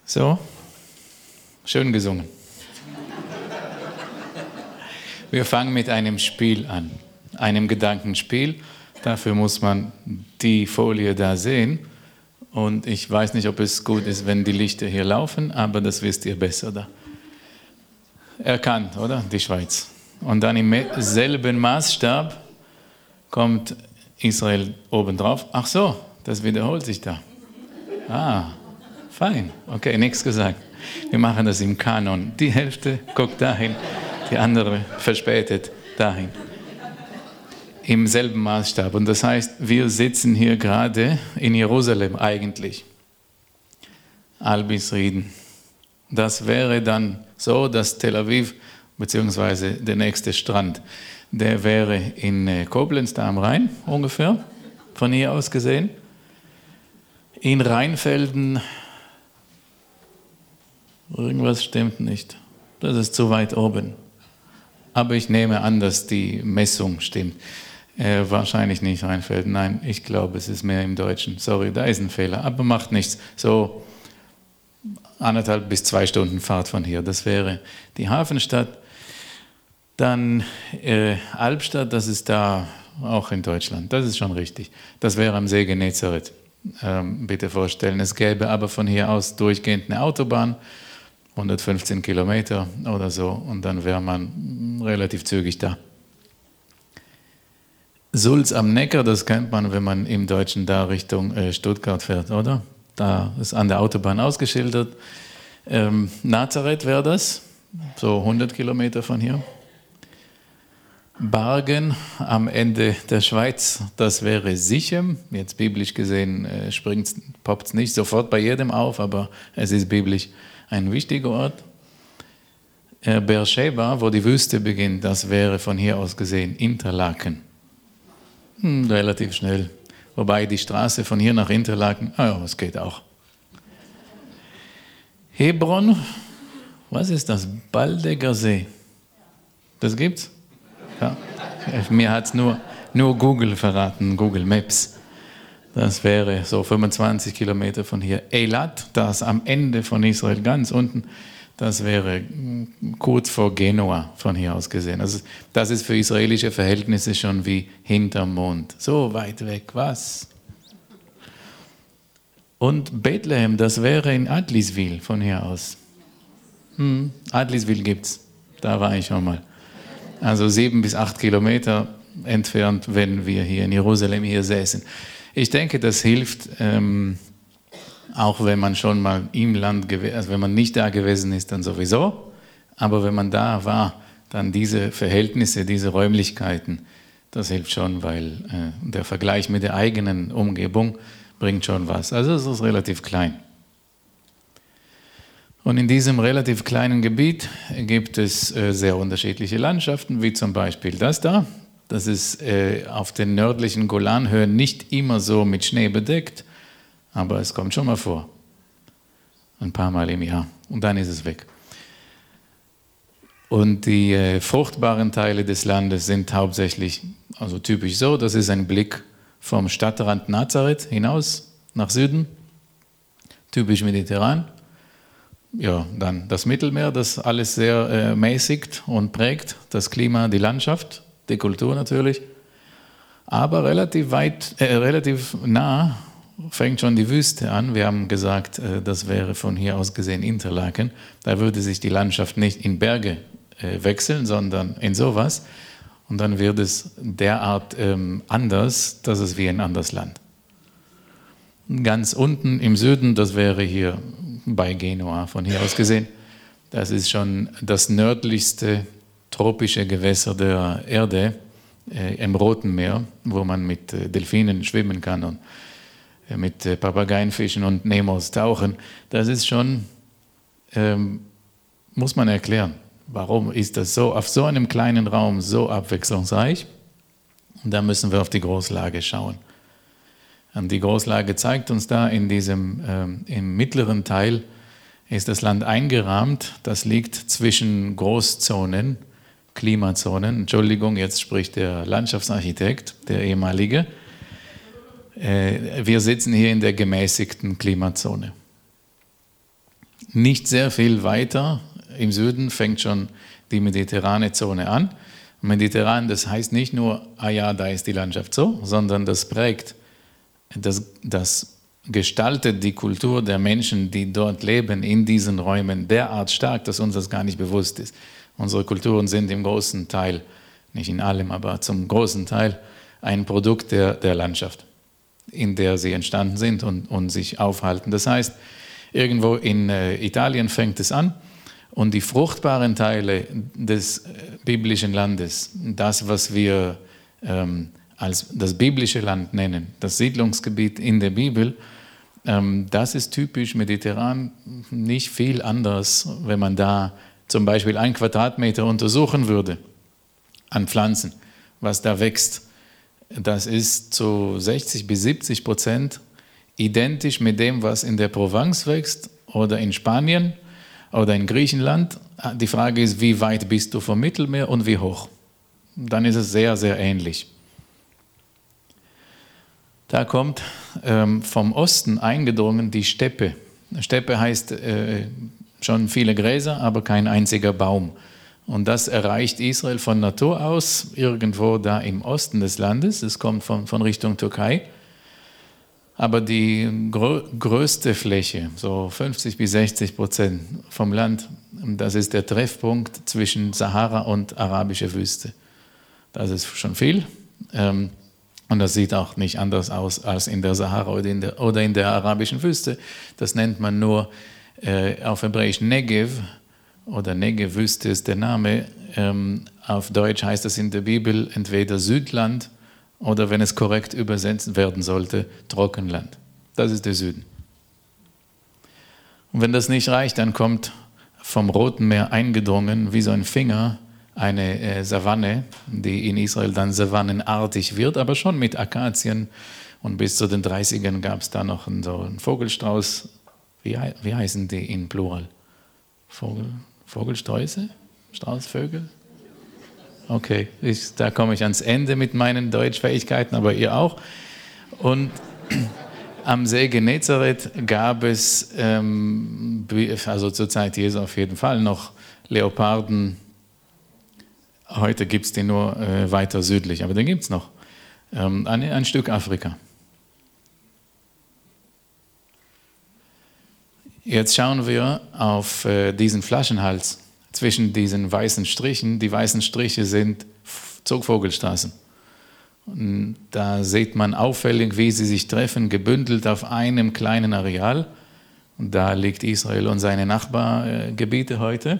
So, schön gesungen. Wir fangen mit einem Spiel an, einem Gedankenspiel. Dafür muss man die Folie da sehen. Und ich weiß nicht, ob es gut ist, wenn die Lichter hier laufen, aber das wisst ihr besser da. Erkannt, oder? Die Schweiz. Und dann im selben Maßstab kommt Israel obendrauf. Ach so, das wiederholt sich da. Ah, fein. Okay, nichts gesagt. Wir machen das im Kanon. Die Hälfte guckt dahin, die andere verspätet dahin. Im selben Maßstab. Und das heißt, wir sitzen hier gerade in Jerusalem eigentlich. Albis Rieden. Das wäre dann so, dass Tel Aviv, beziehungsweise der nächste Strand, der wäre in Koblenz, da am Rhein ungefähr, von hier aus gesehen. In Rheinfelden, irgendwas stimmt nicht. Das ist zu weit oben. Aber ich nehme an, dass die Messung stimmt. Wahrscheinlich nicht Rheinfelden, nein, ich glaube, es ist mehr im Deutschen. Sorry, da ist ein Fehler, aber macht nichts. So 1,5 bis 2 Stunden Fahrt von hier, das wäre die Hafenstadt. Dann Albstadt, das ist da auch in Deutschland, das ist schon richtig. Das wäre am See Genezareth, bitte vorstellen. Es gäbe aber von hier aus durchgehend eine Autobahn, 115 Kilometer oder so, und dann wäre man relativ zügig da. Sulz am Neckar, das kennt man, wenn man im Deutschen da Richtung Stuttgart fährt, oder? Da ist an der Autobahn ausgeschildert. Nazareth wäre das, so 100 Kilometer von hier. Bargen am Ende der Schweiz, das wäre Sichem. Jetzt biblisch gesehen poppt es nicht sofort bei jedem auf, aber es ist biblisch ein wichtiger Ort. Beersheba, wo die Wüste beginnt, das wäre von hier aus gesehen Interlaken. Relativ schnell. Wobei die Straße von hier nach Interlaken, das geht auch. Hebron, was ist das? Baldeger See. Das gibt's? Ja. Mir hat es nur Google verraten, Google Maps. Das wäre so 25 Kilometer von hier. Eilat, das am Ende von Israel ganz unten, das wäre kurz vor Genua von hier aus gesehen. Also das ist für israelische Verhältnisse schon wie hinterm Mond. So weit weg, was? Und Bethlehem, das wäre in Adliswil von hier aus. Adliswil gibt's, da war ich schon mal. Also 7 bis 8 Kilometer entfernt, wenn wir hier in Jerusalem hier säßen. Ich denke, das hilft, auch wenn man schon mal im Land gewesen, also wenn man nicht da gewesen ist, dann sowieso. Aber wenn man da war, dann diese Verhältnisse, diese Räumlichkeiten, das hilft schon, weil der Vergleich mit der eigenen Umgebung bringt schon was. Also es ist relativ klein. Und in diesem relativ kleinen Gebiet gibt es sehr unterschiedliche Landschaften, wie zum Beispiel das da. Das ist auf den nördlichen Golanhöhen nicht immer so mit Schnee bedeckt, aber es kommt schon mal vor. Ein paar Mal im Jahr. Und dann ist es weg. Und die fruchtbaren Teile des Landes sind hauptsächlich, also typisch so, das ist ein Blick vom Stadtrand Nazareth hinaus nach Süden, typisch mediterran. Ja, dann das Mittelmeer, das alles sehr mäßigt und prägt, das Klima, die Landschaft, die Kultur natürlich. Aber relativ nah fängt schon die Wüste an. Wir haben gesagt, das wäre von hier aus gesehen Interlaken. Da würde sich die Landschaft nicht in Berge wechseln, sondern in sowas. Und dann wird es derart anders, dass es wie ein anderes Land. Ganz unten im Süden, das wäre hier bei Genua von hier aus gesehen, das ist schon das nördlichste tropische Gewässer der Erde im Roten Meer, wo man mit Delfinen schwimmen kann und mit Papageien fischen und Nemos tauchen. Das ist schon, muss man erklären, warum ist das so auf so einem kleinen Raum so abwechslungsreich? Und da müssen wir auf die Großlage schauen. Und die Großlage zeigt uns da in diesem, im mittleren Teil ist das Land eingerahmt. Das liegt zwischen Großzonen, Klimazonen. Entschuldigung, jetzt spricht der Landschaftsarchitekt, der ehemalige. Wir sitzen hier in der gemäßigten Klimazone. Nicht sehr viel weiter im Süden fängt schon die mediterrane Zone an. Mediterran, das heißt nicht nur, ah ja, da ist die Landschaft so, sondern das prägt, das gestaltet die Kultur der Menschen, die dort leben, in diesen Räumen derart stark, dass uns das gar nicht bewusst ist. Unsere Kulturen sind im großen Teil, nicht in allem, aber zum großen Teil ein Produkt der Landschaft, in der sie entstanden sind und sich aufhalten. Das heißt, irgendwo in Italien fängt es an und die fruchtbaren Teile des biblischen Landes, das, was wir als das biblische Land nennen, das Siedlungsgebiet in der Bibel, das ist typisch mediterran, nicht viel anders, wenn man da zum Beispiel 1 Quadratmeter untersuchen würde an Pflanzen, was da wächst. Das ist zu 60-70% identisch mit dem, was in der Provence wächst oder in Spanien oder in Griechenland. Die Frage ist, wie weit bist du vom Mittelmeer und wie hoch? Dann ist es sehr, sehr ähnlich. Da kommt vom Osten eingedrungen die Steppe. Steppe heißt schon viele Gräser, aber kein einziger Baum. Und das erreicht Israel von Natur aus, irgendwo da im Osten des Landes. Es kommt von Richtung Türkei. Aber die größte Fläche, so 50-60% vom Land, das ist der Treffpunkt zwischen Sahara und arabischer Wüste. Das ist schon viel. Und das sieht auch nicht anders aus als in der Sahara oder in der arabischen Wüste. Das nennt man nur auf Hebräisch Negev, oder Negev-Wüste ist der Name. Auf Deutsch heißt es in der Bibel entweder Südland oder, wenn es korrekt übersetzt werden sollte, Trockenland. Das ist der Süden. Und wenn das nicht reicht, dann kommt vom Roten Meer eingedrungen, wie so ein Finger, eine Savanne, die in Israel dann savannenartig wird, aber schon mit Akazien. Und bis zu den 30ern gab es da noch so einen Vogelstrauß. Wie heißen die in Plural? Vogelsträuße? Straußvögel? Okay, da komme ich ans Ende mit meinen Deutschfähigkeiten, aber ihr auch. Und am See Genezareth gab es, also zur Zeit Jesu auf jeden Fall, noch Leoparden. Heute gibt es die nur weiter südlich, aber den gibt es noch. Ein Stück Afrika. Jetzt schauen wir auf diesen Flaschenhals zwischen diesen weißen Strichen. Die weißen Striche sind Zugvogelstraßen. Und da sieht man auffällig, wie sie sich treffen, gebündelt auf einem kleinen Areal. Und da liegt Israel und seine Nachbargebiete heute.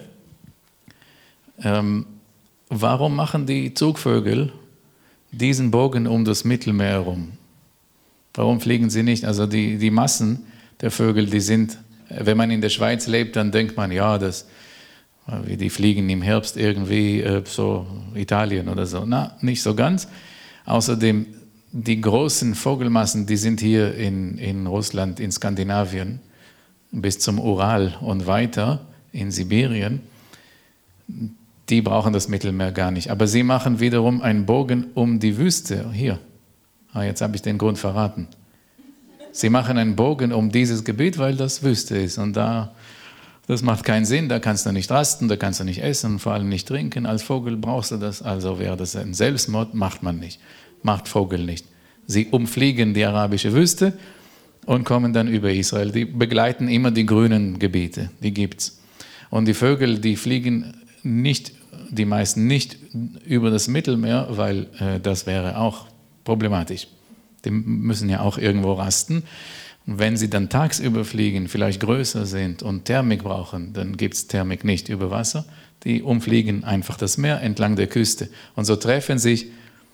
Warum machen die Zugvögel diesen Bogen um das Mittelmeer herum? Warum fliegen sie nicht? Also die Massen der Vögel, die sind, wenn man in der Schweiz lebt, dann denkt man, ja, die fliegen im Herbst irgendwie so Italien oder so. Na, nicht so ganz. Außerdem, die großen Vogelmassen, die sind hier in Russland, in Skandinavien, bis zum Ural und weiter in Sibirien. Die brauchen das Mittelmeer gar nicht. Aber sie machen wiederum einen Bogen um die Wüste. Hier, jetzt habe ich den Grund verraten. Sie machen einen Bogen um dieses Gebiet, weil das Wüste ist. Und das macht keinen Sinn, da kannst du nicht rasten, da kannst du nicht essen, vor allem nicht trinken. Als Vogel brauchst du das, also wäre das ein Selbstmord, macht man nicht. Macht Vogel nicht. Sie umfliegen die arabische Wüste und kommen dann über Israel. Die begleiten immer die grünen Gebiete, die gibt's. Und die Vögel, die fliegen nicht, die meisten nicht über das Mittelmeer, weil das wäre auch problematisch. Die müssen ja auch irgendwo rasten. Und wenn sie dann tagsüber fliegen, vielleicht größer sind und Thermik brauchen, dann gibt es Thermik nicht über Wasser. Die umfliegen einfach das Meer entlang der Küste. Und so treffen sich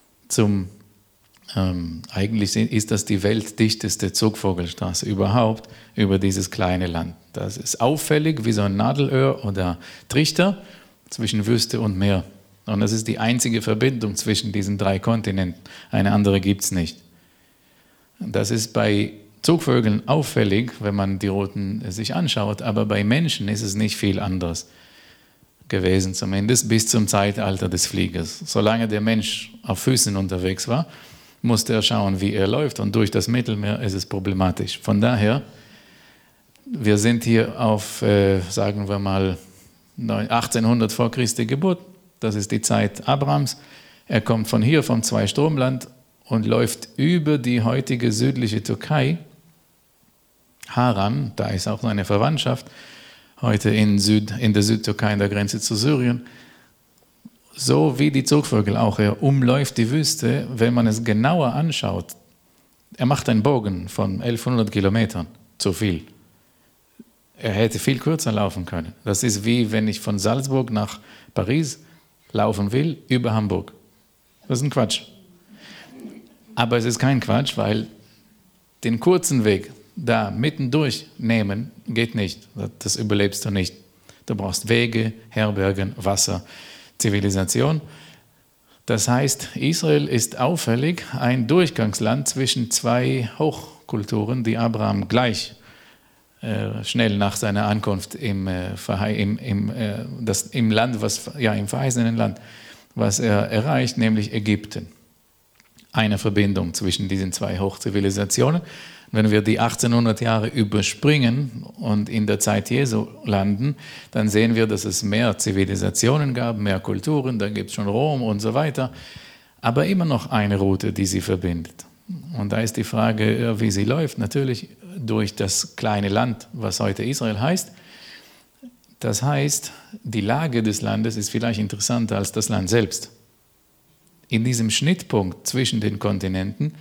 eigentlich ist das die weltdichteste Zugvogelstraße überhaupt über dieses kleine Land. Das ist auffällig wie so ein Nadelöhr oder Trichter zwischen Wüste und Meer. Und das ist die einzige Verbindung zwischen diesen 3 Kontinenten. Eine andere gibt es nicht. Das ist bei Zugvögeln auffällig, wenn man die Routen sich anschaut, aber bei Menschen ist es nicht viel anders gewesen, zumindest bis zum Zeitalter des Fliegers. Solange der Mensch auf Füßen unterwegs war, musste er schauen, wie er läuft, und durch das Mittelmeer ist es problematisch. Von daher, Wir sind hier auf, sagen wir mal, 1800 vor Christi Geburt. Das ist die Zeit Abrahams. Er kommt von hier, vom Zweistromland und läuft über die heutige südliche Türkei, Haran, da ist auch seine Verwandtschaft, heute in der Südtürkei, an der Grenze zu Syrien. So wie die Zugvögel auch, er umläuft die Wüste, wenn man es genauer anschaut. Er macht einen Bogen von 1100 Kilometern, zu viel. Er hätte viel kürzer laufen können. Das ist wie wenn ich von Salzburg nach Paris laufen will, über Hamburg. Das ist ein Quatsch. Aber es ist kein Quatsch, weil den kurzen Weg da mittendurch nehmen, geht nicht. Das überlebst du nicht. Du brauchst Wege, Herbergen, Wasser, Zivilisation. Das heißt, Israel ist auffällig ein Durchgangsland zwischen zwei Hochkulturen, die Abraham gleich schnell nach seiner Ankunft im Land, im verheißenen Land, was er erreicht, nämlich Ägypten. Eine Verbindung zwischen diesen zwei Hochzivilisationen. Wenn wir die 1800 Jahre überspringen und in der Zeit Jesu landen, dann sehen wir, dass es mehr Zivilisationen gab, mehr Kulturen, da gibt es schon Rom und so weiter, aber immer noch eine Route, die sie verbindet. Und da ist die Frage, wie sie läuft, natürlich durch das kleine Land, was heute Israel heißt. Das heißt, die Lage des Landes ist vielleicht interessanter als das Land selbst. In diesem Schnittpunkt zwischen den Kontinenten.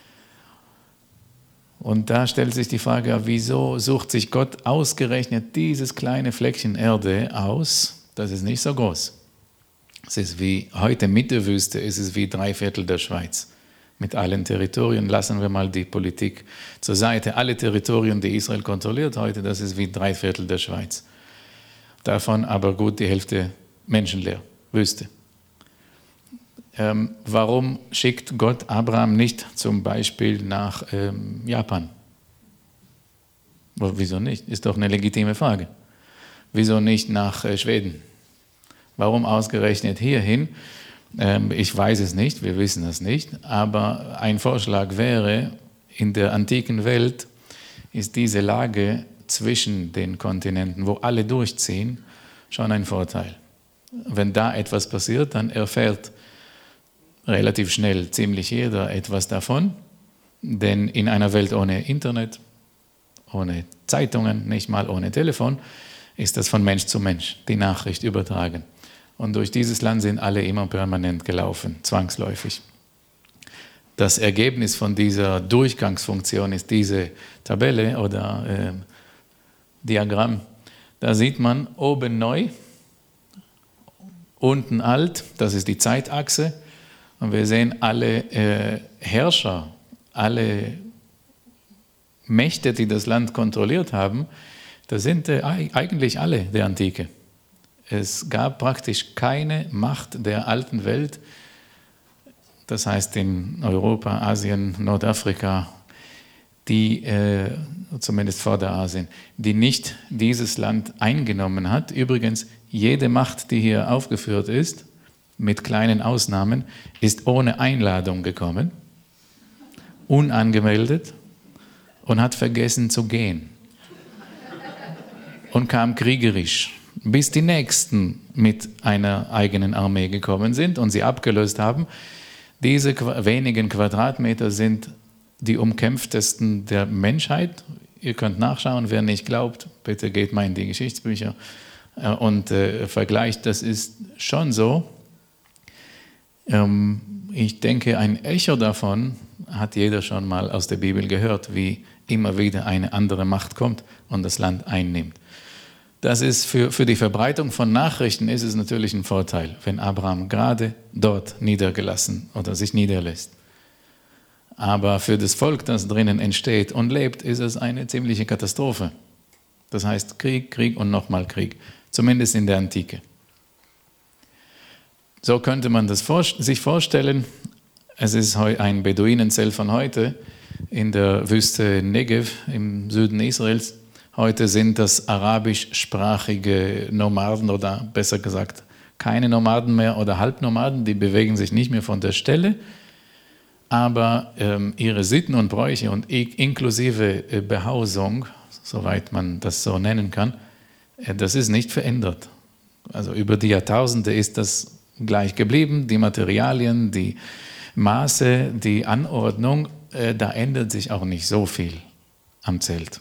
Und da stellt sich die Frage, wieso sucht sich Gott ausgerechnet dieses kleine Fleckchen Erde aus? Das ist nicht so groß. Es ist wie heute mit der Wüste, es ist wie 3/4 der Schweiz. Mit allen Territorien, lassen wir mal die Politik zur Seite. Alle Territorien, die Israel kontrolliert heute, das ist wie 3/4 der Schweiz. Davon aber gut die Hälfte menschenleer, Wüste. Warum schickt Gott Abraham nicht zum Beispiel nach Japan? Wieso nicht? Ist doch eine legitime Frage. Wieso nicht nach Schweden? Warum ausgerechnet hierhin? Ich weiß es nicht, wir wissen es nicht, aber ein Vorschlag wäre, in der antiken Welt ist diese Lage zwischen den Kontinenten, wo alle durchziehen, schon ein Vorteil. Wenn da etwas passiert, dann erfährt relativ schnell ziemlich jeder etwas davon, denn in einer Welt ohne Internet, ohne Zeitungen, nicht mal ohne Telefon, ist das von Mensch zu Mensch, die Nachricht übertragen. Und durch dieses Land sind alle immer permanent gelaufen, zwangsläufig. Das Ergebnis von dieser Durchgangsfunktion ist diese Tabelle oder Diagramm. Da sieht man oben neu, unten alt, das ist die Zeitachse. Und wir sehen alle Herrscher, alle Mächte, die das Land kontrolliert haben, das sind eigentlich alle der Antike. Es gab praktisch keine Macht der alten Welt, das heißt in Europa, Asien, Nordafrika, die, zumindest Vorderasien, die nicht dieses Land eingenommen hat. Übrigens, jede Macht, die hier aufgeführt ist, mit kleinen Ausnahmen, ist ohne Einladung gekommen, unangemeldet und hat vergessen zu gehen und kam kriegerisch, bis die Nächsten mit einer eigenen Armee gekommen sind und sie abgelöst haben. Diese wenigen Quadratmeter sind die umkämpftesten der Menschheit. Ihr könnt nachschauen, wer nicht glaubt, bitte geht mal in die Geschichtsbücher und vergleicht. Das ist schon so. Ich denke, ein Echo davon hat jeder schon mal aus der Bibel gehört, wie immer wieder eine andere Macht kommt und das Land einnimmt. Das ist für die Verbreitung von Nachrichten ist es natürlich ein Vorteil, wenn Abraham gerade dort niedergelassen oder sich niederlässt. Aber für das Volk, das drinnen entsteht und lebt, ist es eine ziemliche Katastrophe. Das heißt Krieg, Krieg und nochmal Krieg, zumindest in der Antike. So könnte man das sich vorstellen. Es ist ein Beduinenzelt von heute in der Wüste Negev im Süden Israels. Heute sind das arabischsprachige Nomaden oder besser gesagt keine Nomaden mehr oder Halbnomaden, die bewegen sich nicht mehr von der Stelle, aber ihre Sitten und Bräuche und inklusive Behausung, soweit man das so nennen kann, das ist nicht verändert. Also über die Jahrtausende ist das gleich geblieben, die Materialien, die Maße, die Anordnung, da ändert sich auch nicht so viel am Zelt.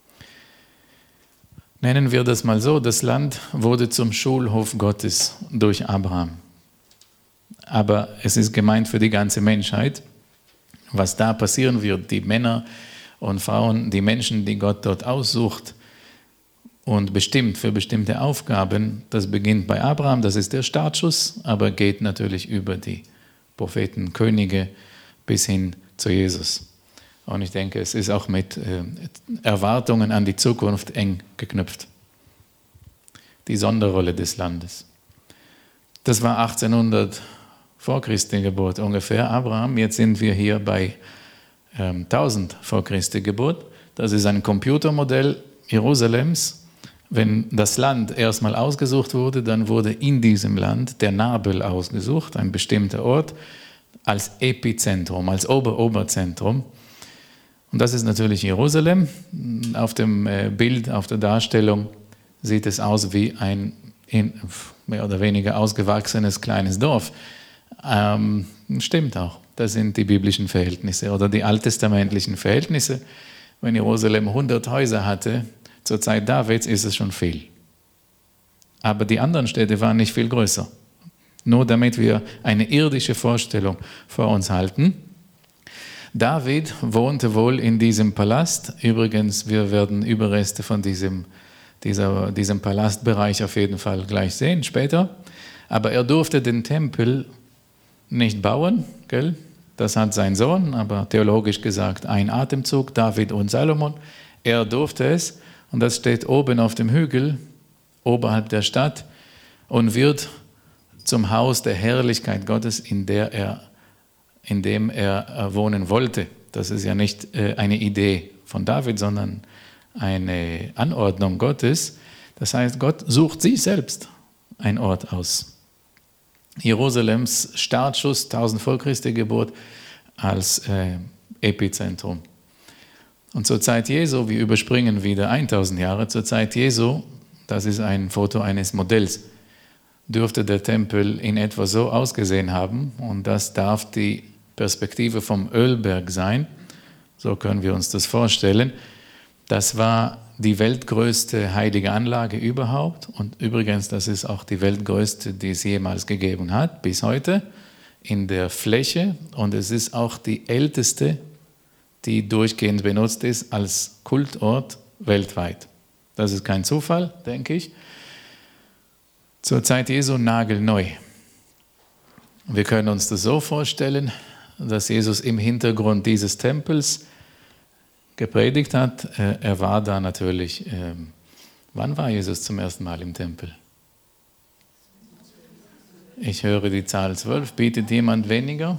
Nennen wir das mal so, das Land wurde zum Schulhof Gottes durch Abraham. Aber es ist gemeint für die ganze Menschheit. Was da passieren wird, die Männer und Frauen, die Menschen, die Gott dort aussucht und bestimmt für bestimmte Aufgaben, das beginnt bei Abraham, das ist der Startschuss, aber geht natürlich über die Propheten, Könige bis hin zu Jesus. Und ich denke, es ist auch mit Erwartungen an die Zukunft eng geknüpft. Die Sonderrolle des Landes. Das war 1800 vor Christi Geburt ungefähr, Abraham. Jetzt sind wir hier bei 1000 vor Christi Geburt. Das ist ein Computermodell Jerusalems. Wenn das Land erstmal ausgesucht wurde, dann wurde in diesem Land der Nabel ausgesucht, ein bestimmter Ort, als Epizentrum, als Oberzentrum. Und das ist natürlich Jerusalem. Auf dem Bild, auf der Darstellung sieht es aus wie ein mehr oder weniger ausgewachsenes kleines Dorf. Stimmt auch. Das sind die biblischen Verhältnisse oder die alttestamentlichen Verhältnisse. Wenn Jerusalem 100 Häuser hatte, zur Zeit Davids ist es schon viel. Aber die anderen Städte waren nicht viel größer. Nur damit wir eine irdische Vorstellung vor uns halten. David wohnte wohl in diesem Palast. Übrigens, wir werden Überreste von diesem Palastbereich auf jeden Fall gleich sehen, später. Aber er durfte den Tempel nicht bauen, gell? Das hat sein Sohn, aber theologisch gesagt ein Atemzug, David und Salomon. Er durfte es und das steht oben auf dem Hügel, oberhalb der Stadt und wird zum Haus der Herrlichkeit Gottes, in dem er wohnen wollte. Das ist ja nicht eine Idee von David, sondern eine Anordnung Gottes. Das heißt, Gott sucht sich selbst einen Ort aus. Jerusalems Startschuss, 1000 vor Christi Geburt, als Epizentrum. Und zur Zeit Jesu, wir überspringen wieder 1000 Jahre, zur Zeit Jesu, das ist ein Foto eines Modells, dürfte der Tempel in etwa so ausgesehen haben und das darf die Perspektive vom Ölberg sein, so können wir uns das vorstellen. Das war die weltgrößte heilige Anlage überhaupt und übrigens, das ist auch die weltgrößte, die es jemals gegeben hat, bis heute in der Fläche und es ist auch die älteste, die durchgehend benutzt ist als Kultort weltweit. Das ist kein Zufall, denke ich. Zur Zeit Jesu nagelneu. Wir können uns das so vorstellen, dass Jesus im Hintergrund dieses Tempels gepredigt hat. Er war da natürlich, wann war Jesus zum ersten Mal im Tempel? Ich höre die Zahl 12. Bietet jemand weniger?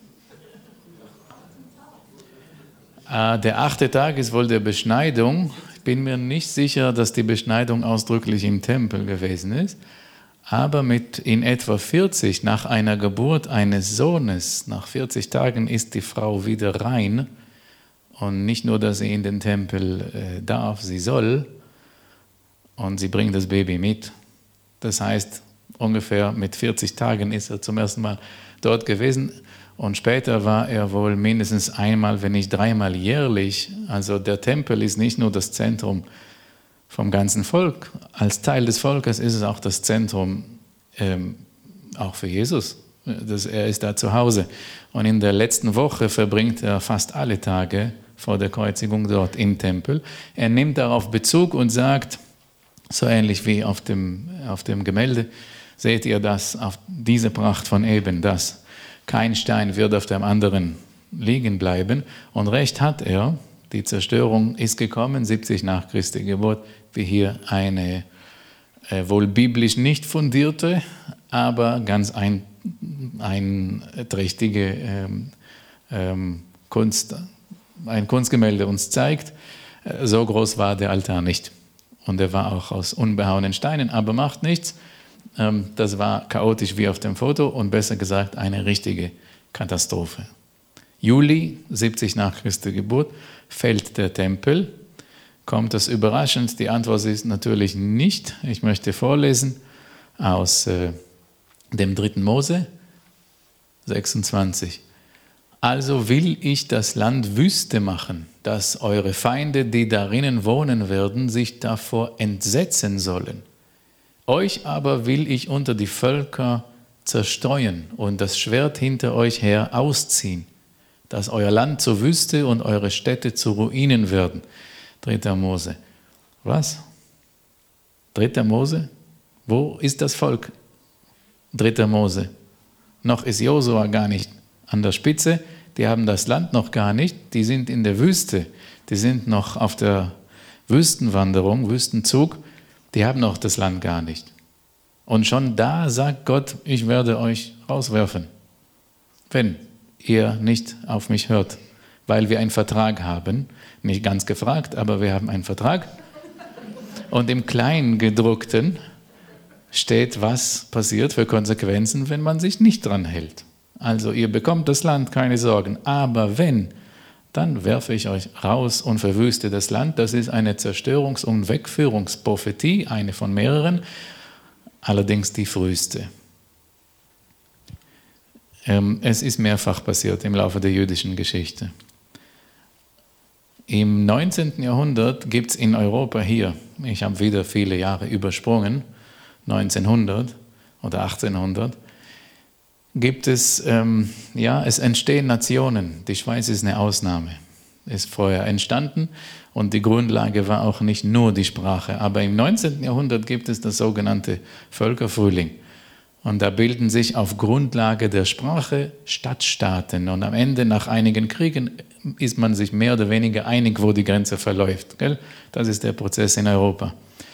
Der 8. Tag ist wohl der Beschneidung. Ich bin mir nicht sicher, dass die Beschneidung ausdrücklich im Tempel gewesen ist. Aber in etwa 40, nach einer Geburt eines Sohnes, nach 40 Tagen ist die Frau wieder rein. Und nicht nur, dass sie in den Tempel darf, sie soll. Und sie bringt das Baby mit. Das heißt, ungefähr mit 40 Tagen ist er zum ersten Mal dort gewesen. Und später war er wohl mindestens einmal, wenn nicht dreimal jährlich. Also der Tempel ist nicht nur das Zentrum vom ganzen Volk. Als Teil des Volkes ist es auch das Zentrum auch für Jesus. Er ist da zu Hause. Und in der letzten Woche verbringt er fast alle Tage vor der Kreuzigung dort im Tempel. Er nimmt darauf Bezug und sagt, so ähnlich wie auf dem Gemälde, seht ihr das, auf diese Pracht von eben das. Kein Stein wird auf dem anderen liegen bleiben. Und recht hat er, die Zerstörung ist gekommen, 70 nach Christi Geburt, wie hier eine wohl biblisch nicht fundierte, aber ganz einträchtige ein Kunstgemälde uns zeigt. So groß war der Altar nicht. Und er war auch aus unbehauenen Steinen, aber macht nichts. Das war chaotisch wie auf dem Foto und besser gesagt eine richtige Katastrophe. Juli, 70 nach Christi Geburt, fällt der Tempel. Kommt das überraschend? Die Antwort ist natürlich nicht. Ich möchte vorlesen aus dem 3. Mose 26. Also will ich das Land Wüste machen, dass eure Feinde, die darinnen wohnen werden, sich davor entsetzen sollen. Euch aber will ich unter die Völker zerstreuen und das Schwert hinter euch her ausziehen, dass euer Land zur Wüste und eure Städte zu Ruinen werden. 3. Mose. Was? 3. Mose? Wo ist das Volk? 3. Mose. Noch ist Josua gar nicht an der Spitze, die haben das Land noch gar nicht, die sind in der Wüste, die sind noch auf der Wüstenwanderung, Wüstenzug, die haben noch das Land gar nicht. Und schon da sagt Gott, ich werde euch rauswerfen, wenn ihr nicht auf mich hört, weil wir einen Vertrag haben, nicht ganz gefragt, aber wir haben einen Vertrag. Und im Kleingedruckten steht, was passiert für Konsequenzen, wenn man sich nicht dran hält. Also ihr bekommt das Land, keine Sorgen. Aber wenn, dann werfe ich euch raus und verwüste das Land. Das ist eine Zerstörungs- und Wegführungsprophetie, eine von mehreren, allerdings die früheste. Es ist mehrfach passiert im Laufe der jüdischen Geschichte. Im 19. Jahrhundert gibt es in Europa hier, ich habe wieder viele Jahre übersprungen, 1900 oder 1800, gibt es, es entstehen Nationen. Die Schweiz ist eine Ausnahme, ist vorher entstanden und die Grundlage war auch nicht nur die Sprache. Aber im 19. Jahrhundert gibt es das sogenannte Völkerfrühling. Und da bilden sich auf Grundlage der Sprache Stadtstaaten. Und am Ende, nach einigen Kriegen, ist man sich mehr oder weniger einig, wo die Grenze verläuft. Gell? Das ist der Prozess in Europa.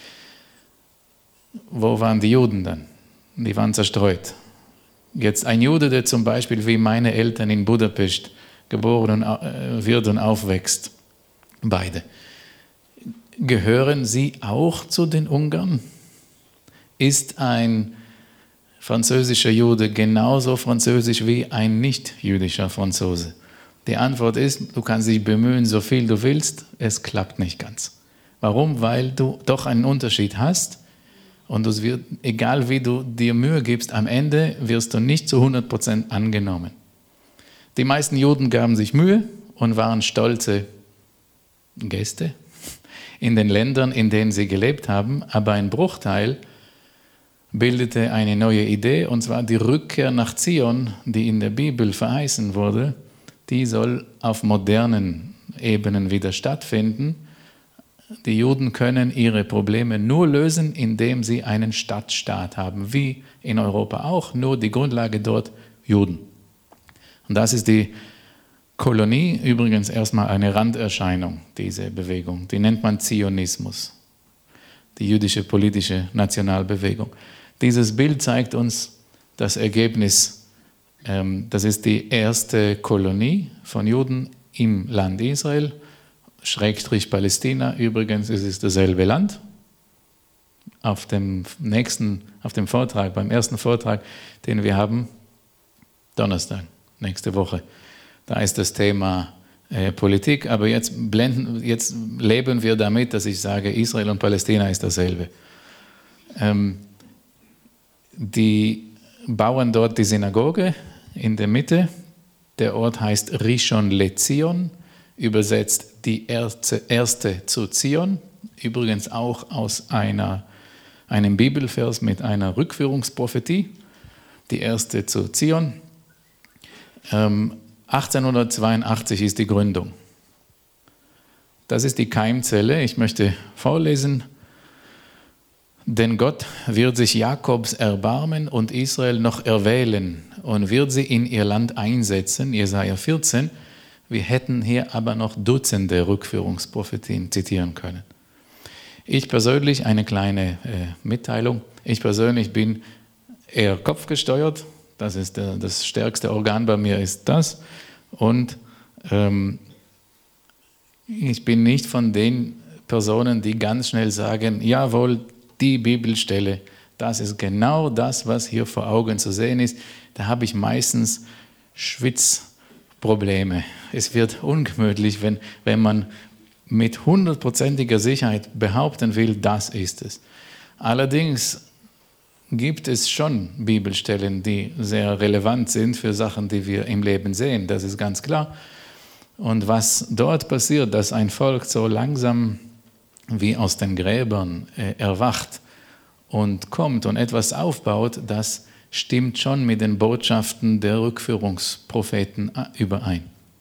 Wo waren die Juden dann? Die waren zerstreut. Jetzt ein Jude, der zum Beispiel wie meine Eltern in Budapest geboren wird und aufwächst, beide, gehören sie auch zu den Ungarn? Ist ein französischer Jude genauso französisch wie ein nicht-jüdischer Franzose? Die Antwort ist, du kannst dich bemühen, so viel du willst, es klappt nicht ganz. Warum? Weil du doch einen Unterschied hast und es wird, egal wie du dir Mühe gibst, am Ende wirst du nicht zu 100% angenommen. Die meisten Juden gaben sich Mühe und waren stolze Gäste in den Ländern, in denen sie gelebt haben, aber ein Bruchteil bildete eine neue Idee, und zwar die Rückkehr nach Zion, die in der Bibel verheißen wurde, die soll auf modernen Ebenen wieder stattfinden. Die Juden können ihre Probleme nur lösen, indem sie einen Stadtstaat haben, wie in Europa auch, nur die Grundlage dort Juden. Und das ist die Kolonie, übrigens erstmal eine Randerscheinung, diese Bewegung. Die nennt man Zionismus, die jüdische politische Nationalbewegung. Dieses Bild zeigt uns das Ergebnis, das ist die erste Kolonie von Juden im Land Israel, Schrägstrich Palästina, übrigens ist es dasselbe Land. Auf dem Vortrag, beim ersten Vortrag, den wir haben, Donnerstag, nächste Woche, da ist das Thema Politik, aber jetzt leben wir damit, dass ich sage, Israel und Palästina ist dasselbe. Die bauen dort die Synagoge in der Mitte. Der Ort heißt Rishon LeZion, übersetzt die erste zu Zion. Übrigens auch aus einem Bibelvers mit einer Rückführungsprophetie. Die erste zu Zion. 1882 ist die Gründung. Das ist die Keimzelle. Ich möchte vorlesen. Denn Gott wird sich Jakobs erbarmen und Israel noch erwählen und wird sie in ihr Land einsetzen, Jesaja 14. Wir hätten hier aber noch Dutzende Rückführungsprophetien zitieren können. Ich persönlich, eine kleine Mitteilung, ich persönlich bin eher kopfgesteuert, das ist das stärkste Organ bei mir ist das, und ich bin nicht von den Personen, die ganz schnell sagen, jawohl, die Bibelstelle, das ist genau das, was hier vor Augen zu sehen ist. Da habe ich meistens Schwitzprobleme. Es wird ungemütlich, wenn man mit 100%iger Sicherheit behaupten will, das ist es. Allerdings gibt es schon Bibelstellen, die sehr relevant sind für Sachen, die wir im Leben sehen, das ist ganz klar. Und was dort passiert, dass ein Volk so langsam wie aus den Gräbern erwacht und kommt und etwas aufbaut, das stimmt schon mit den Botschaften der Rückführungspropheten überein.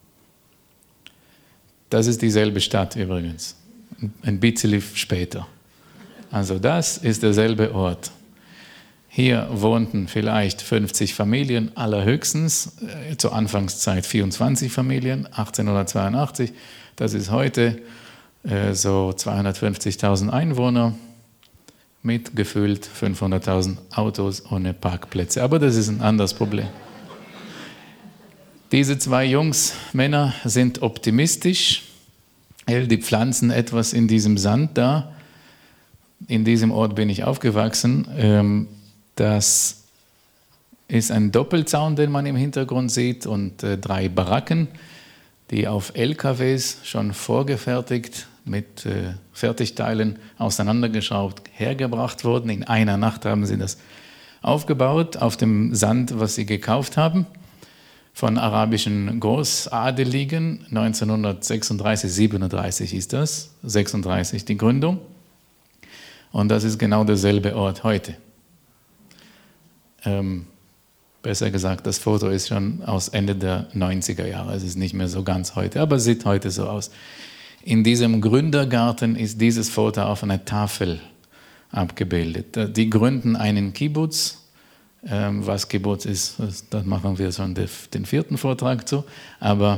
Das ist dieselbe Stadt übrigens, ein bisschen später. Also das ist derselbe Ort. Hier wohnten vielleicht 50 Familien, allerhöchstens, zur Anfangszeit 24 Familien, 1882. Das ist heute so 250.000 Einwohner mit gefüllt 500.000 Autos ohne Parkplätze. Aber das ist ein anderes Problem. Diese zwei Männer sind optimistisch. Die pflanzen etwas in diesem Sand da. In diesem Ort bin ich aufgewachsen. Das ist ein Doppelzaun, den man im Hintergrund sieht, und 3 Baracken, die auf LKWs schon vorgefertigt mit Fertigteilen auseinandergeschraubt hergebracht wurden. In einer Nacht haben sie das aufgebaut auf dem Sand, was sie gekauft haben, von arabischen Großadeligen. 1936, 37 ist das, 36 die Gründung. Und das ist genau derselbe Ort heute. Besser gesagt, das Foto ist schon aus Ende der 90er Jahre. Es ist nicht mehr so ganz heute, aber sieht heute so aus. In diesem Gründergarten ist dieses Foto auf einer Tafel abgebildet. Die gründen einen Kibbutz. Was Kibbutz ist, das machen wir schon den 4. Vortrag zu. Aber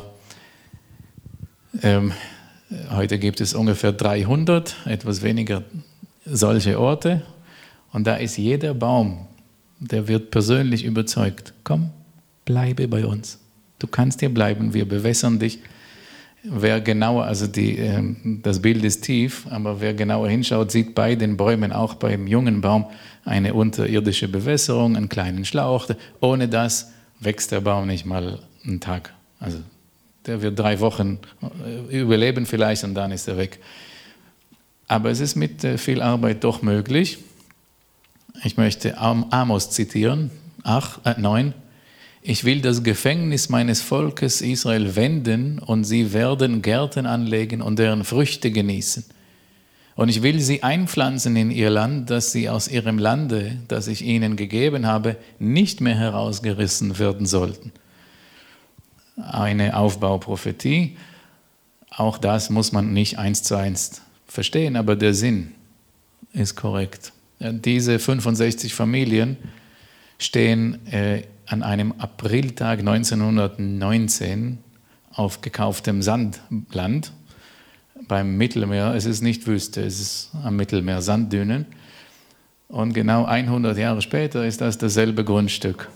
heute gibt es ungefähr 300, etwas weniger solche Orte. Und da ist jeder Baum, der wird persönlich überzeugt. Komm, bleibe bei uns. Du kannst hier bleiben, wir bewässern dich. Wer genauer, also das Bild ist tief, aber wer genauer hinschaut, sieht bei den Bäumen, auch beim jungen Baum, eine unterirdische Bewässerung, einen kleinen Schlauch. Ohne das wächst der Baum nicht mal einen Tag. Also der wird 3 Wochen überleben vielleicht und dann ist er weg. Aber es ist mit viel Arbeit doch möglich. Ich möchte Amos zitieren, 9. Ich will das Gefängnis meines Volkes Israel wenden und sie werden Gärten anlegen und deren Früchte genießen. Und ich will sie einpflanzen in ihr Land, dass sie aus ihrem Lande, das ich ihnen gegeben habe, nicht mehr herausgerissen werden sollten. Eine Aufbauprophetie, auch das muss man nicht 1:1 verstehen, aber der Sinn ist korrekt. Diese 65 Familien stehen an einem Apriltag 1919 auf gekauftem Sandland beim Mittelmeer. Es ist nicht Wüste, es ist am Mittelmeer, Sanddünen. Und genau 100 Jahre später ist das dasselbe Grundstück.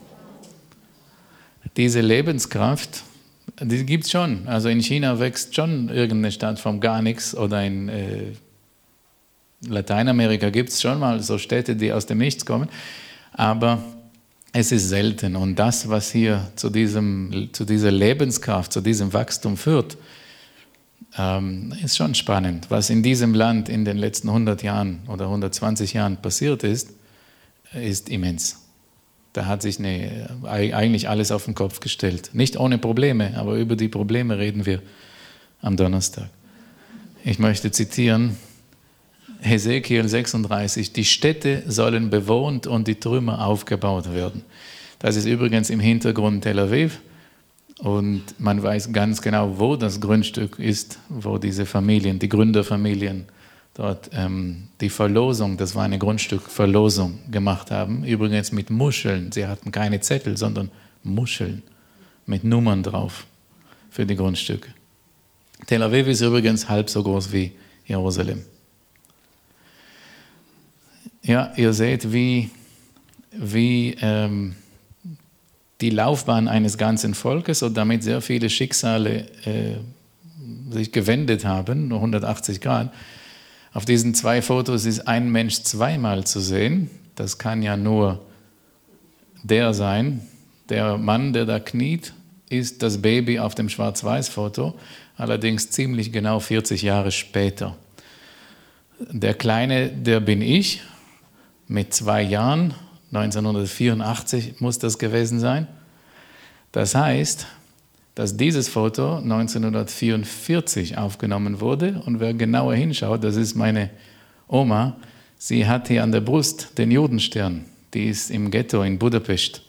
Diese Lebenskraft, die gibt es schon. Also in China wächst schon irgendeine Stadt vom gar nichts, oder in Lateinamerika gibt es schon mal so Städte, die aus dem Nichts kommen, aber es ist selten. Und das, was hier zu dieser Lebenskraft, zu diesem Wachstum führt, ist schon spannend. Was in diesem Land in den letzten 100 Jahren oder 120 Jahren passiert ist, ist immens. Da hat sich eigentlich alles auf den Kopf gestellt. Nicht ohne Probleme, aber über die Probleme reden wir am Donnerstag. Ich möchte zitieren Hesekiel 36, die Städte sollen bewohnt und die Trümmer aufgebaut werden. Das ist übrigens im Hintergrund Tel Aviv und man weiß ganz genau, wo das Grundstück ist, wo diese Familien, die Gründerfamilien dort die Verlosung, das war eine Grundstückverlosung, gemacht haben. Übrigens mit Muscheln, sie hatten keine Zettel, sondern Muscheln mit Nummern drauf für die Grundstücke. Tel Aviv ist übrigens halb so groß wie Jerusalem. Ja, ihr seht, wie die Laufbahn eines ganzen Volkes und damit sehr viele Schicksale sich gewendet haben, nur 180 Grad. Auf diesen 2 Fotos ist ein Mensch zweimal zu sehen. Das kann ja nur der sein. Der Mann, der da kniet, ist das Baby auf dem Schwarz-Weiß-Foto. allerdings ziemlich genau 40 Jahre später. Der Kleine, der bin ich, mit 2 Jahren, 1984 muss das gewesen sein. Das heißt, dass dieses Foto 1944 aufgenommen wurde und wer genauer hinschaut, das ist meine Oma, sie hat hier an der Brust den Judenstern, die ist im Ghetto in Budapest.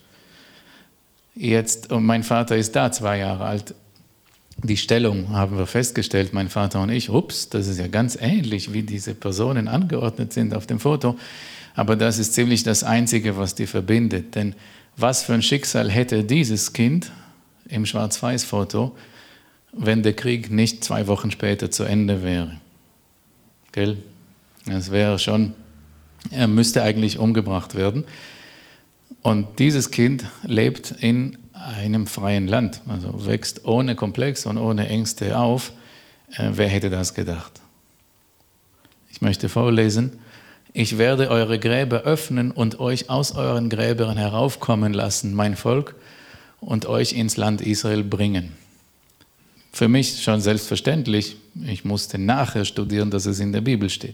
Und mein Vater ist da 2 Jahre alt. Die Stellung haben wir festgestellt, mein Vater und ich, ups, das ist ja ganz ähnlich, wie diese Personen angeordnet sind auf dem Foto, aber das ist ziemlich das Einzige, was die verbindet, denn was für ein Schicksal hätte dieses Kind im Schwarz-Weiß-Foto, wenn der Krieg nicht 2 Wochen später zu Ende wäre. Gell? Das wäre schon, er müsste eigentlich umgebracht werden. Und dieses Kind lebt in einem freien Land, also wächst ohne Komplex und ohne Ängste auf. Wer hätte das gedacht? Ich möchte vorlesen. Ich werde eure Gräber öffnen und euch aus euren Gräbern heraufkommen lassen, mein Volk, und euch ins Land Israel bringen. Für mich schon selbstverständlich, ich musste nachher studieren, dass es in der Bibel steht.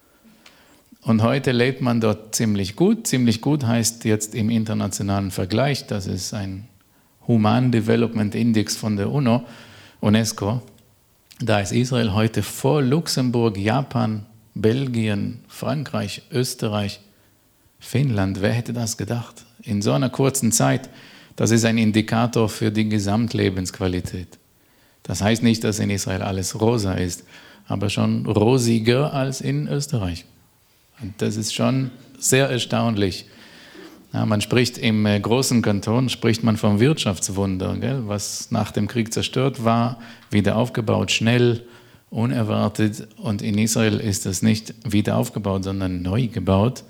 Und heute lebt man dort ziemlich gut. Ziemlich gut heißt jetzt im internationalen Vergleich, das ist ein Human Development Index von der UNESCO. Da ist Israel heute vor Luxemburg, Japan, Belgien, Frankreich, Österreich, Finnland. Wer hätte das gedacht? In so einer kurzen Zeit, das ist ein Indikator für die Gesamtlebensqualität. Das heißt nicht, dass in Israel alles rosa ist, aber schon rosiger als in Österreich. Und das ist schon sehr erstaunlich. Ja, man spricht im großen Kanton, spricht man vom Wirtschaftswunder, gell? Was nach dem Krieg zerstört war, wieder aufgebaut, schnell, unerwartet. Und in Israel ist das nicht wieder aufgebaut, sondern neu gebaut.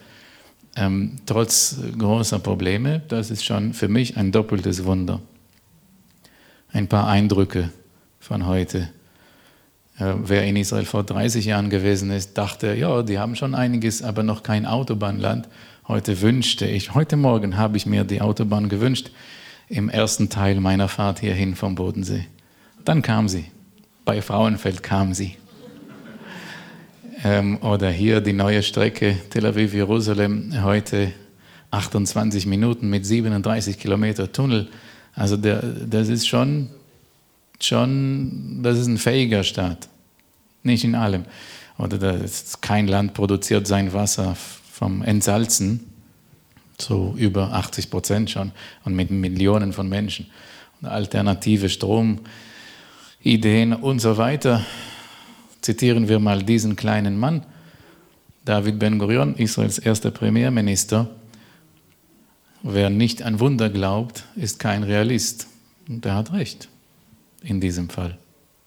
Trotz großer Probleme, das ist schon für mich ein doppeltes Wunder. Ein paar Eindrücke von heute. Wer in Israel vor 30 Jahren gewesen ist, dachte, ja, die haben schon einiges, aber noch kein Autobahnland. Heute Morgen habe ich mir die Autobahn gewünscht, im ersten Teil meiner Fahrt hierhin vom Bodensee. Dann kam sie, bei Frauenfeld kam sie. Oder hier die neue Strecke Tel Aviv-Jerusalem, heute 28 Minuten mit 37 Kilometer Tunnel. Also das ist schon, das ist ein fähiger Staat, nicht in allem. Oder kein Land produziert sein Wasser vom Entsalzen, so über 80% schon und mit Millionen von Menschen. Und alternative Stromideen und so weiter. Zitieren wir mal diesen kleinen Mann, David Ben-Gurion, Israels erster Premierminister. Wer nicht an Wunder glaubt, ist kein Realist. Und er hat recht in diesem Fall.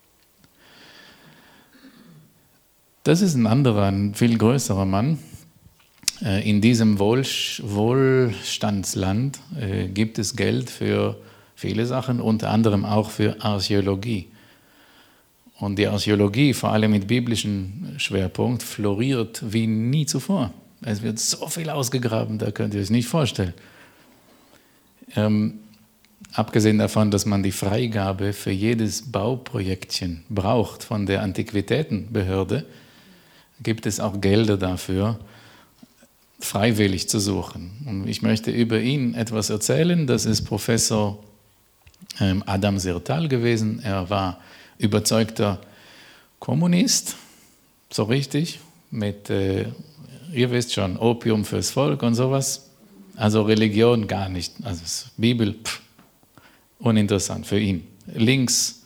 Das ist ein anderer, ein viel größerer Mann. In diesem Wohlstandsland gibt es Geld für viele Sachen, unter anderem auch für Archäologie. Und die Archäologie, vor allem mit biblischem Schwerpunkt, floriert wie nie zuvor. Es wird so viel ausgegraben, da könnt ihr euch nicht vorstellen. Abgesehen davon, dass man die Freigabe für jedes Bauprojektchen braucht von der Antiquitätenbehörde, gibt es auch Gelder dafür, freiwillig zu suchen. Und ich möchte über ihn etwas erzählen. Das ist Professor Adam Sirtal gewesen. Er war überzeugter Kommunist, so richtig, mit, ihr wisst schon, Opium fürs Volk und sowas. Also Religion gar nicht, also Bibel, uninteressant für ihn. Links.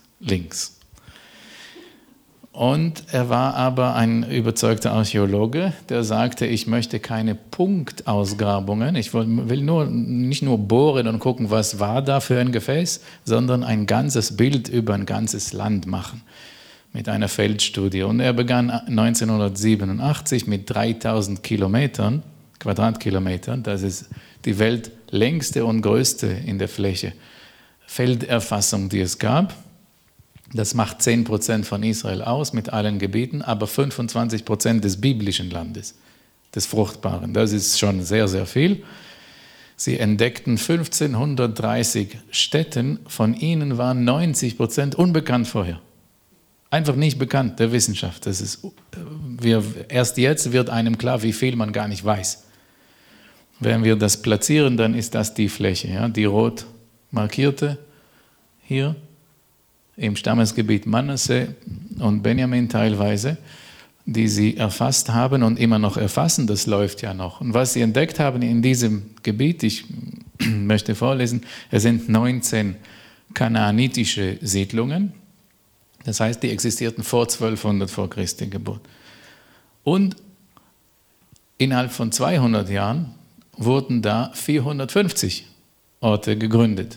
Und er war aber ein überzeugter Archäologe, der sagte, ich möchte keine Punktausgrabungen, ich will nicht nur bohren und gucken, was war da für ein Gefäß, sondern ein ganzes Bild über ein ganzes Land machen mit einer Feldstudie. Und er begann 1987 mit 3000 Quadratkilometern, das ist die weltlängste und größte in der Fläche Felderfassung, die es gab. Das macht 10% von Israel aus mit allen Gebieten, aber 25% des biblischen Landes, des Fruchtbaren. Das ist schon sehr, sehr viel. Sie entdeckten 1530 Städten, von ihnen waren 90% unbekannt vorher. Einfach nicht bekannt, der Wissenschaft. Erst jetzt wird einem klar, wie viel man gar nicht weiß. Wenn wir das platzieren, dann ist das die Fläche, ja, die rot markierte hier im Stammesgebiet Manasse und Benjamin teilweise, die sie erfasst haben und immer noch erfassen, das läuft ja noch. Und was sie entdeckt haben in diesem Gebiet, ich möchte vorlesen, es sind 19 kanaanitische Siedlungen, das heißt, die existierten vor 1200 vor Christi Geburt. Und innerhalb von 200 Jahren wurden da 450 Orte gegründet.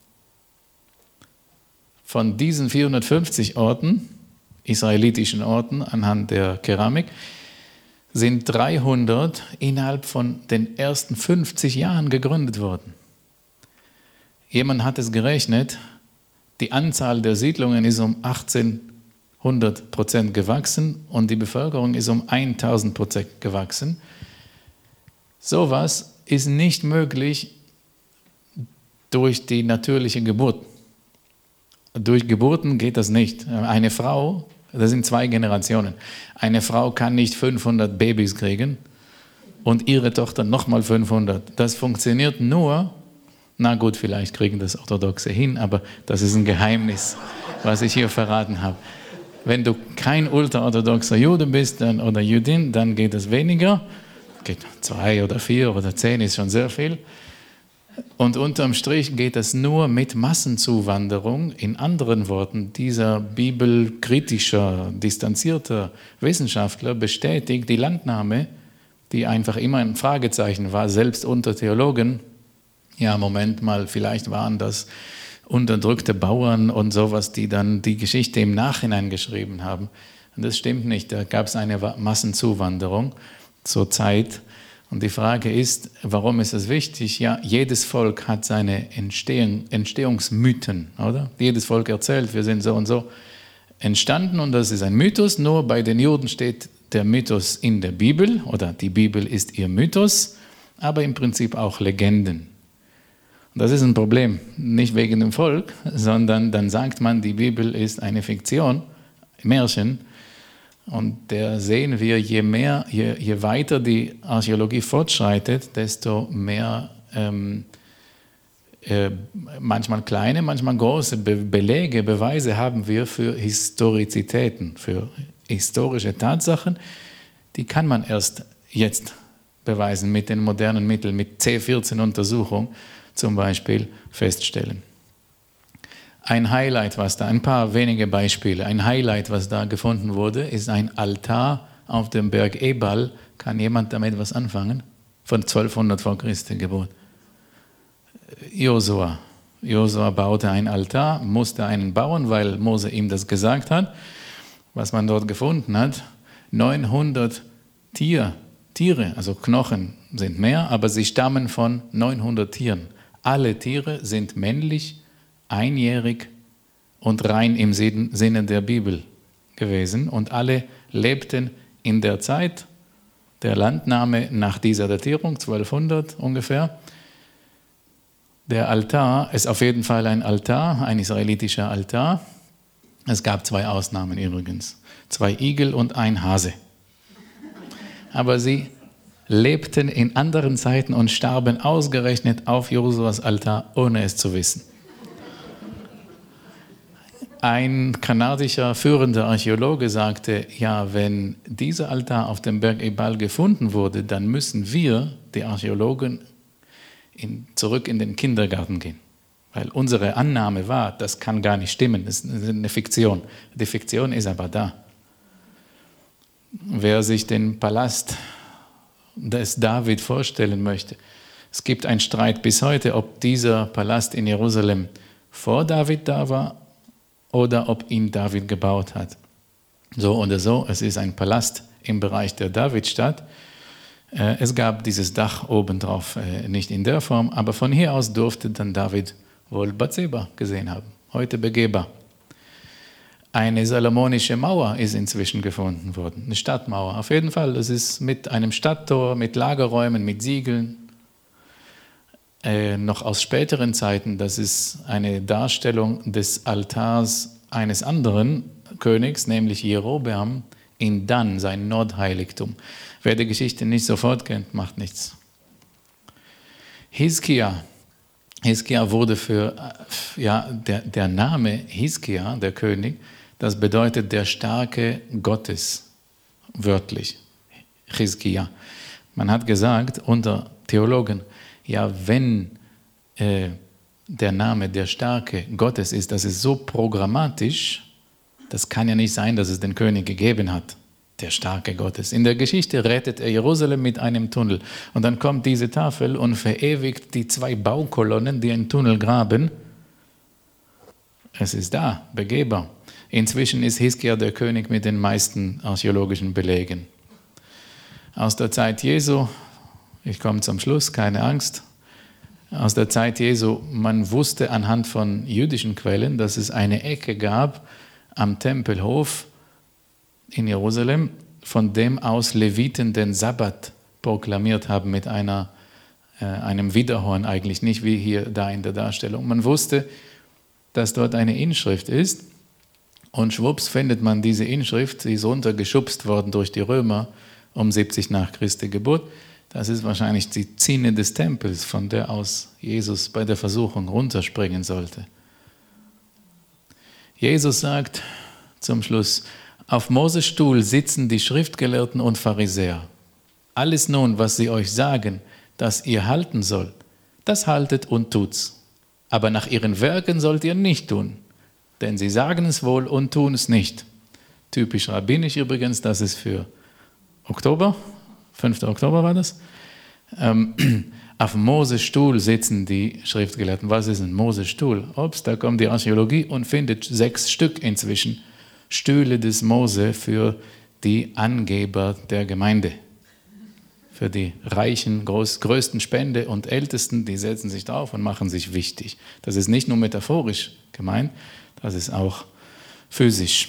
Von diesen 450 Orten, israelitischen Orten anhand der Keramik, sind 300 innerhalb von den ersten 50 Jahren gegründet worden. Jemand hat es gerechnet, die Anzahl der Siedlungen ist um 1800% gewachsen und die Bevölkerung ist um 1000% gewachsen. Sowas ist nicht möglich durch die natürliche Geburt. Durch Geburten geht das nicht. Eine Frau, das sind 2 Generationen, eine Frau kann nicht 500 Babys kriegen und ihre Tochter nochmal 500. Das funktioniert nur, na gut, vielleicht kriegen das Orthodoxe hin, aber das ist ein Geheimnis, was ich hier verraten habe. Wenn du kein ultraorthodoxer Jude bist oder Jüdin, dann geht es weniger. Geht 2 oder 4 oder 10 ist schon sehr viel. Und unterm Strich geht es nur mit Massenzuwanderung. In anderen Worten, dieser bibelkritischer, distanzierter Wissenschaftler bestätigt die Landnahme, die einfach immer ein Fragezeichen war, selbst unter Theologen. Ja, Moment mal, vielleicht waren das unterdrückte Bauern und sowas, die dann die Geschichte im Nachhinein geschrieben haben. Und das stimmt nicht, da gab es eine Massenzuwanderung zur Zeit. Und die Frage ist, warum ist das wichtig? Ja, jedes Volk hat seine Entstehungsmythen, oder? Jedes Volk erzählt, wir sind so und so entstanden und das ist ein Mythos. Nur bei den Juden steht der Mythos in der Bibel oder die Bibel ist ihr Mythos, aber im Prinzip auch Legenden. Und das ist ein Problem, nicht wegen dem Volk, sondern dann sagt man, die Bibel ist eine Fiktion, Märchen. Und da sehen wir, je weiter die Archäologie fortschreitet, desto mehr manchmal kleine, manchmal große Belege, Beweise haben wir für Historizitäten, für historische Tatsachen. Die kann man erst jetzt beweisen mit den modernen Mitteln, mit C14-Untersuchung zum Beispiel feststellen. Ein Highlight, ein paar wenige Beispiele, ein Highlight, was da gefunden wurde, ist ein Altar auf dem Berg Ebal. Kann jemand damit was anfangen? Von 1200 vor Christi Geburt. Josua baute ein Altar, musste einen bauen, weil Mose ihm das gesagt hat. Was man dort gefunden hat, 900 Tiere, also Knochen sind mehr, aber sie stammen von 900 Tieren. Alle Tiere sind männlich, einjährig und rein im Sinne der Bibel gewesen und alle lebten in der Zeit der Landnahme nach dieser Datierung, 1200 ungefähr. Der Altar ist auf jeden Fall ein Altar, ein israelitischer Altar. Es gab 2 Ausnahmen übrigens, 2 Igel und ein Hase. Aber sie lebten in anderen Zeiten und starben ausgerechnet auf Josuas Altar, ohne es zu wissen. Ein kanadischer führender Archäologe sagte, ja, wenn dieser Altar auf dem Berg Ebal gefunden wurde, dann müssen wir, die Archäologen, zurück in den Kindergarten gehen. Weil unsere Annahme war, das kann gar nicht stimmen, das ist eine Fiktion. Die Fiktion ist aber da. Wer sich den Palast des David vorstellen möchte, es gibt einen Streit bis heute, ob dieser Palast in Jerusalem vor David da war oder ob ihn David gebaut hat. So oder so, es ist ein Palast im Bereich der Davidstadt. Es gab dieses Dach obendrauf, nicht in der Form, aber von hier aus durfte dann David wohl Bathseba gesehen haben, heute begehbar. Eine salomonische Mauer ist inzwischen gefunden worden, eine Stadtmauer. Auf jeden Fall, das ist mit einem Stadttor, mit Lagerräumen, mit Siegeln. Noch aus späteren Zeiten, das ist eine Darstellung des Altars eines anderen Königs, nämlich Jerobeam, in Dan, sein Nordheiligtum. Wer die Geschichte nicht sofort kennt, macht nichts. Hiskia wurde der Name Hiskia, der König, das bedeutet der starke Gottes, wörtlich. Hiskia. Man hat gesagt unter Theologen, ja, wenn der Name der starke Gottes ist, das ist so programmatisch, das kann ja nicht sein, dass es den König gegeben hat, der starke Gottes. In der Geschichte rettet er Jerusalem mit einem Tunnel. Und dann kommt diese Tafel und verewigt die 2 Baukolonnen, die einen Tunnel graben. Es ist da, begehbar. Inzwischen ist Hiskia der König mit den meisten archäologischen Belegen. Aus der Zeit Jesu, ich komme zum Schluss, keine Angst, aus der Zeit Jesu, man wusste anhand von jüdischen Quellen, dass es eine Ecke gab am Tempelhof in Jerusalem, von dem aus Leviten den Sabbat proklamiert haben mit einem Widerhorn, eigentlich nicht wie hier da in der Darstellung. Man wusste, dass dort eine Inschrift ist und schwupps findet man diese Inschrift, sie ist runtergeschubst worden durch die Römer um 70 nach Christi Geburt. Das ist wahrscheinlich die Zinne des Tempels, von der aus Jesus bei der Versuchung runterspringen sollte. Jesus sagt zum Schluss, auf Moses Stuhl sitzen die Schriftgelehrten und Pharisäer. Alles nun, was sie euch sagen, dass ihr halten sollt, das haltet und tut's. Aber nach ihren Werken sollt ihr nicht tun, denn sie sagen es wohl und tun es nicht. Typisch rabbinisch übrigens, das ist für Oktober, 5. Oktober war das. Auf Moses Stuhl sitzen die Schriftgelehrten. Was ist ein Moses Stuhl? Ups, da kommt die Archäologie und findet 6 Stück inzwischen. Stühle des Mose für die Angeber der Gemeinde. Für die reichen, größten Spende und Ältesten, die setzen sich drauf und machen sich wichtig. Das ist nicht nur metaphorisch gemeint, das ist auch physisch.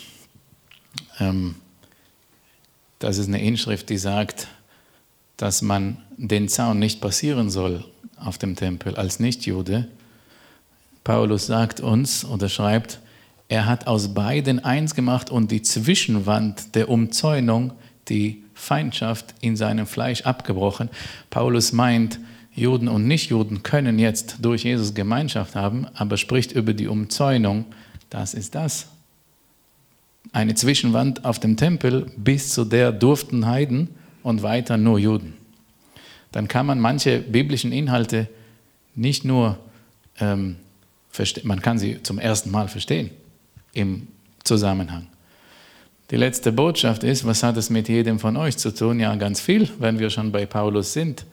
Das ist eine Inschrift, die sagt, dass man den Zaun nicht passieren soll auf dem Tempel als Nichtjude. Paulus sagt uns oder schreibt, er hat aus beiden eins gemacht und die Zwischenwand der Umzäunung, die Feindschaft in seinem Fleisch abgebrochen. Paulus meint, Juden und Nichtjuden können jetzt durch Jesus Gemeinschaft haben, aber spricht über die Umzäunung. Das ist das. Eine Zwischenwand auf dem Tempel, bis zu der durften Heiden und weiter nur Juden. Dann kann man manche biblischen Inhalte nicht nur verstehen, man kann sie zum ersten Mal verstehen im Zusammenhang. Die letzte Botschaft ist, was hat es mit jedem von euch zu tun? Ja, ganz viel, wenn wir schon bei Paulus sind.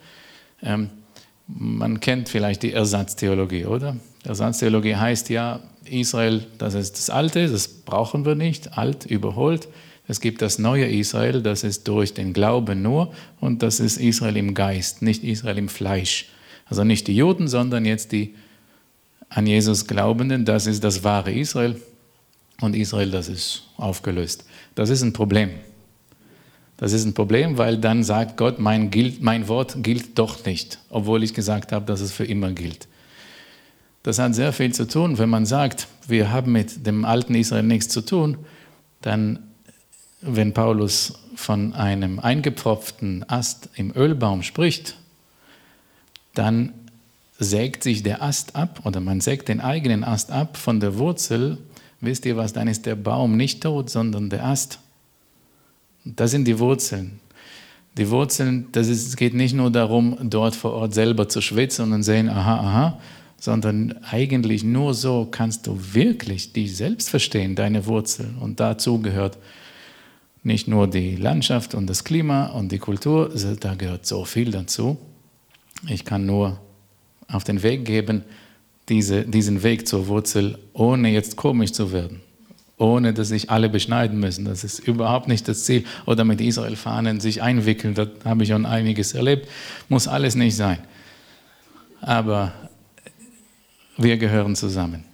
Man kennt vielleicht die Ersatztheologie, oder? Ersatztheologie heißt ja, Israel, das ist das Alte, das brauchen wir nicht, alt, überholt. Es gibt das neue Israel, das ist durch den Glauben nur und das ist Israel im Geist, nicht Israel im Fleisch. Also nicht die Juden, sondern jetzt die an Jesus Glaubenden, das ist das wahre Israel und Israel, das ist aufgelöst. Das ist ein Problem. Das ist ein Problem, weil dann sagt Gott, mein Wort gilt doch nicht, obwohl ich gesagt habe, dass es für immer gilt. Das hat sehr viel zu tun, wenn man sagt, wir haben mit dem alten Israel nichts zu tun, dann, wenn Paulus von einem eingepfropften Ast im Ölbaum spricht, dann sägt sich der Ast ab oder man sägt den eigenen Ast ab von der Wurzel. Wisst ihr was, dann ist der Baum nicht tot, sondern der Ast. Das sind die Wurzeln. Die Wurzeln, es geht nicht nur darum, dort vor Ort selber zu schwitzen und sehen, aha, sondern eigentlich nur so kannst du wirklich dich selbst verstehen, deine Wurzeln. Und dazu gehört nicht nur die Landschaft und das Klima und die Kultur, da gehört so viel dazu. Ich kann nur auf den Weg geben, diesen Weg zur Wurzel, ohne jetzt komisch zu werden, ohne dass sich alle beschneiden müssen. Das ist überhaupt nicht das Ziel. Oder mit Israel-Fahnen sich einwickeln, das habe ich schon einiges erlebt. Muss alles nicht sein. Aber wir gehören zusammen.